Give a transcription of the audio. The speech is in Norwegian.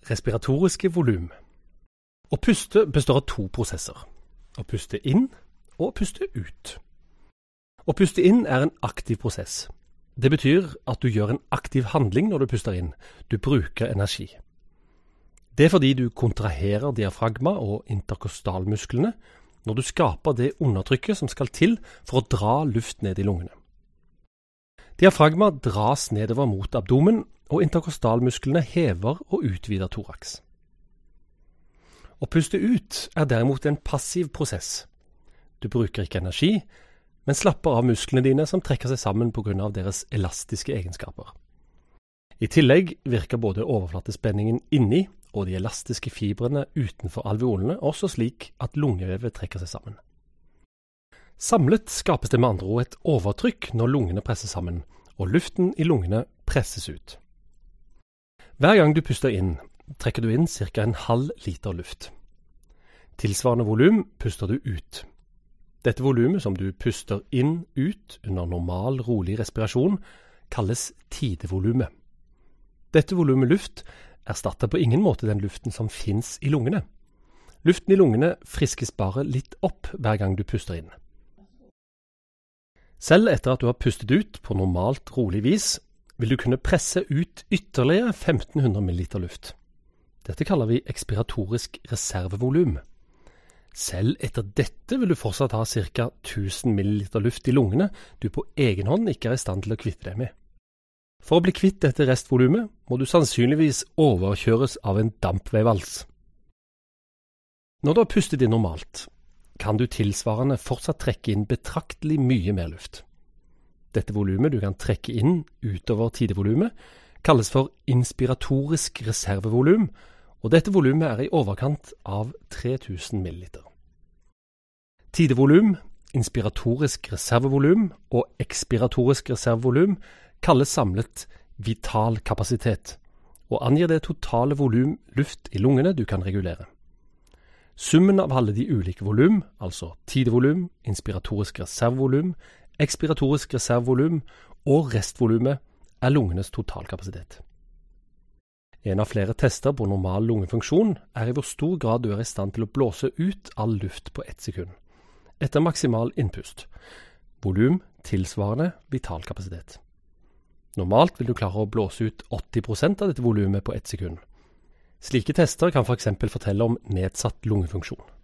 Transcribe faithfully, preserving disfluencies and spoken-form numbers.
Respiratoriske volum. Å puste består av to prosesser. Å puste inn og å puste ut. Å puste inn er en aktiv prosess. Det betyr at du gjør en aktiv handling når du puster inn. Du bruker energi. Det er fordi du kontraherer diafragma og interkostalmusklene når du skaper det undertrykket som skal til for å dra luft ned i lungene. Diafragma dras nedover mot abdomen, og interkostalmusklene hever og utvider thorax. Å puste ut er derimot en passiv prosess. Du bruker ikke energi, men slapper av musklene dine som trekker seg sammen på grunn av deres elastiske egenskaper. I tillegg virker både overflatespenningen inni og de elastiske fibrene utenfor alveolene også slik at lungevevet trekker seg sammen. Samlet skapes det med andre ord et overtrykk når lungene presser sammen, og luften i lungene presses ut. Hver gang du puster inn, trekker du inn ca. en halv liter luft. Tilsvarende volum puster du ut. Dette volumet som du puster inn ut under normal, rolig respirasjon, kalles tidevolumet. Dette volumet luft erstatter på ingen måte den luften som finnes i lungene. Luften i lungene friskes bare litt opp hver gang du puster inn. Selv etter at du har pustet ut på normalt, rolig vis, vil du kunne presse ut ytterligere femten hundre milliliter luft. Dette kaller vi ekspiratorisk reservevolum. Selv etter dette vil du fortsatt ha ca. tusen milliliter luft i lungene du på egen hånd ikke er i stand til å kvitte deg med. For å bli kvitt dette restvolumet må du sannsynligvis overkjøres av en dampveivals. Når du har pustet inn normalt, kan du tilsvarende fortsatt trekke inn betraktelig mye mer luft. Dette volumet du kan trekke inn utover tidevolumet kalles for inspiratorisk reservevolum, og dette volumet er i overkant av tre tusen milliliter. Tidevolum, inspiratorisk reservevolum og ekspiratorisk reservevolum kalles samlet vital kapasitet, og angir det totale volum luft i lungene du kan regulere. Summen av alle de ulike volum, altså tidevolum, inspiratorisk reservevolum, ekspiratorisk reservevolum og restvolumet, er lungenes totalkapasitet. En av flere tester på normal lungefunksjon er i hvor stor grad du er i stand til å blåse ut all luft på ett sekund, etter maksimal innpust. Volum tilsvarende vital kapasitet. Normalt vil du klare å blåse ut åtti prosent av dette volumet på ett sekund. Slike tester kan for eksempel fortelle om nedsatt lungefunksjon.